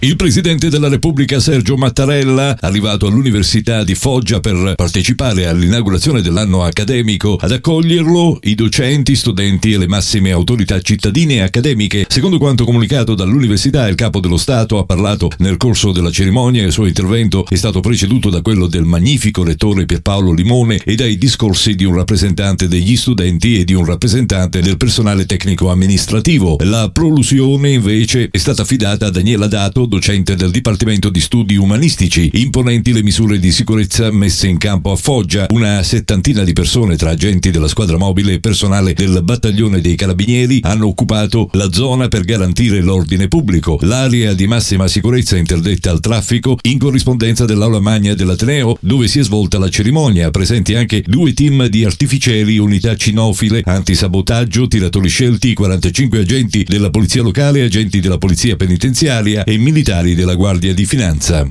Il presidente della Repubblica Sergio Mattarella, arrivato all'Università di Foggia per partecipare all'inaugurazione dell'anno accademico, ad accoglierlo i docenti, studenti e le massime autorità cittadine e accademiche. Secondo quanto comunicato dall'Università, il capo dello Stato ha parlato nel corso della cerimonia e il suo intervento è stato preceduto da quello del magnifico rettore Pierpaolo Limone e dai discorsi di un rappresentante degli studenti e di un rappresentante del personale tecnico amministrativo. La prolusione invece è stata affidata a Daniela Dato, docente del Dipartimento di Studi Umanistici. Imponenti le misure di sicurezza messe in campo a Foggia. Una settantina di persone tra agenti della squadra mobile e personale del battaglione dei Carabinieri hanno occupato la zona per garantire l'ordine pubblico. L'area di massima sicurezza interdetta al traffico in corrispondenza dell'aula magna dell'Ateneo dove si è svolta la cerimonia. Presenti anche 2 team di artificieri, unità cinofile, antisabotaggio, tiratori scelti, 45 agenti della polizia locale, agenti della polizia penitenziaria e militari della Guardia di Finanza.